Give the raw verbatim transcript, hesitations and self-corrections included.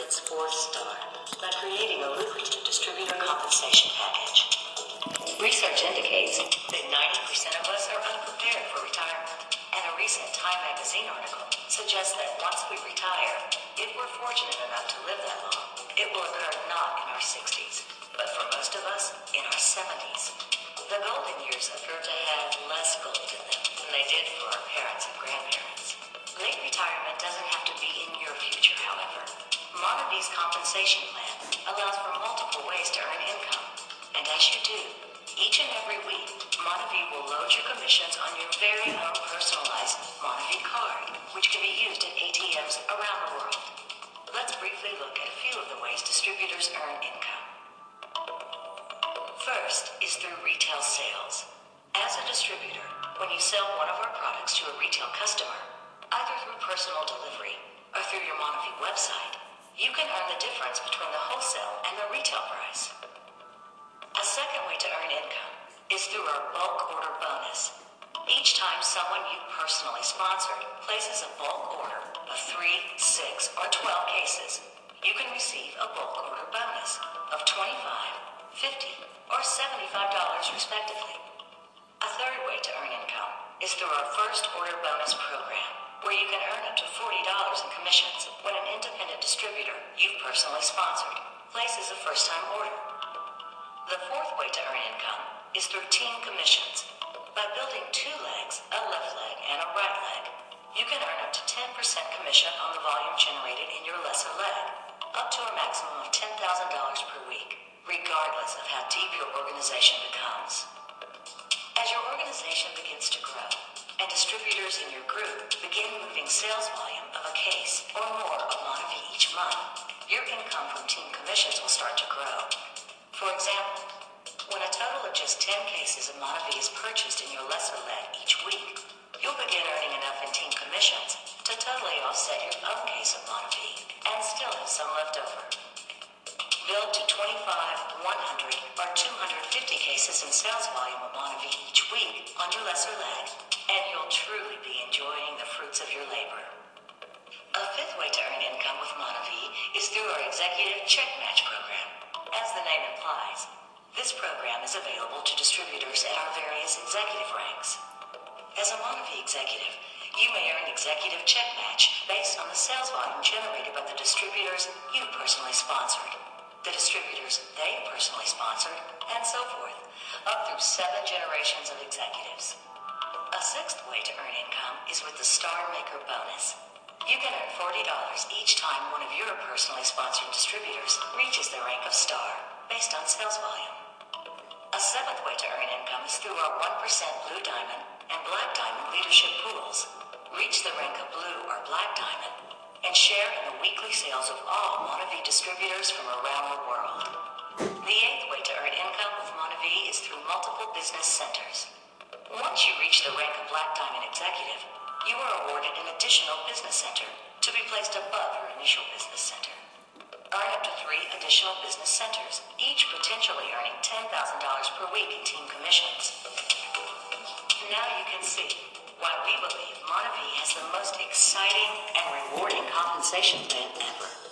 its fourth star by creating a lucrative distributor compensation package. Research indicates that ninety percent of us are unprepared for retirement, and a recent Time magazine article suggests that once we retire, if we're fortunate enough to live that long, it will occur not in our sixties, but for most of us, in our seventies. The golden years appear to have less gold in them than they did for our parents and grandparents. Late retirement doesn't have to be in your future, however. Monavy's compensation plan allows for multiple ways to earn income, and as you do, each and every week, Monavy will load your commissions on your very own personalized Monavy card, which can be used at A T Ms around the world. Let's briefly look at a few of the ways distributors earn income. First is through retail sales. As a distributor, when you sell one of our products to a retail customer, either through personal delivery or through your Monavy website, you can earn the difference between the wholesale and the retail price. A second way to earn income is through our bulk order bonus. Each time someone you personally sponsored places a bulk order of three, six, or twelve cases, you can receive a bulk order bonus of twenty-five dollars, fifty dollars, or seventy-five dollars respectively. A third way to earn income is through our first order bonus program, where you can earn up to forty dollars in commissions when an independent distributor you've personally sponsored places a first-time order. The fourth way to earn income is through team commissions. By building two legs, a left leg and a right leg, you can earn up to ten percent commission on the volume generated in your lesser leg, up to a maximum of ten thousand dollars per week, regardless of how deep your organization becomes. As your organization begins to grow, and distributors in your group begin moving sales volume of a case or more of Monavy each month, your income from team commissions will start to grow. For example, when a total of just ten cases of Monavy is purchased in your lesser leg each week, you'll begin earning enough in team commissions to totally offset your own case of Monavy and still have some left over. Build to twenty-five, one hundred, or two hundred fifty cases in sales volume of Monavy each week on your lesser leg, and you'll truly be enjoying the fruits of your labor. A fifth way to earn income with Monavy is through our Executive Check Match program. As the name implies, this program is available to distributors at our various executive ranks. As a Monavy executive, you may earn executive check match based on the sales volume generated by the distributors you personally sponsored, the distributors they personally sponsored, and so forth, up through seven generations of executives. A sixth way to earn income is with the Star Maker bonus. You can earn forty dollars each time one of your personally sponsored distributors reaches the rank of star, based on sales volume. A seventh way to earn income is through our one percent Blue Diamond and Black Diamond leadership pools. Reach the rank of Blue or Black Diamond and share in the weekly sales of all Monavy distributors from around the world. The eighth way to earn income with Monavy is through multiple business centers. Once you reach the rank of Black Diamond Executive, you are awarded an additional business center to be placed above your initial business center. Earn up to three additional business centers, each potentially earning ten thousand dollars per week in team commissions. Now you can see why we believe Monavy has the most exciting and rewarding compensation plan ever.